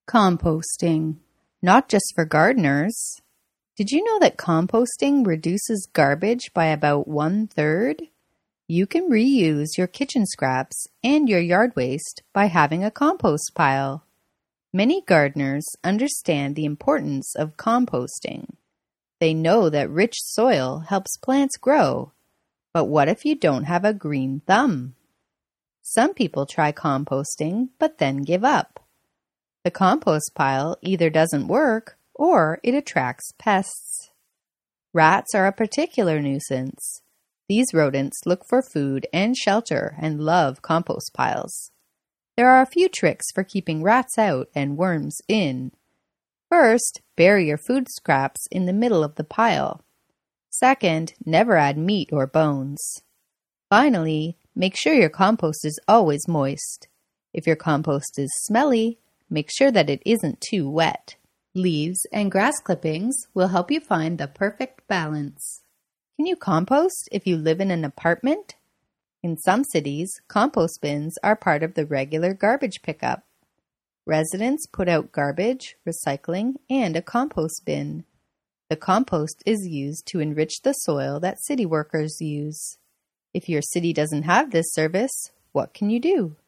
Composting, not just for gardeners. Did you know that composting reduces garbage by about 1/3? You can reuse your kitchen scraps and your yard waste by having a compost pile. Many gardeners understand the importance of composting. They know that rich soil helps plants grow. But what if you don't have a green thumb? Some people try composting but then give up. The compost pile either doesn't work or it attracts pests. Rats are a particular nuisance. These rodents look for food and shelter and love compost piles. There are a few tricks for keeping rats out and worms in. First, bury your food scraps in the middle of the pile. Second, never add meat or bones. Finally, make sure your compost is always moist. If your compost is smelly, make sure that it isn't too wet. Leaves and grass clippings will help you find the perfect balance. Can you compost if you live in an apartment? In some cities, compost bins are part of the regular garbage pickup. Residents put out garbage, recycling, and a compost bin. The compost is used to enrich the soil that city workers use. If your city doesn't have this service, what can you do?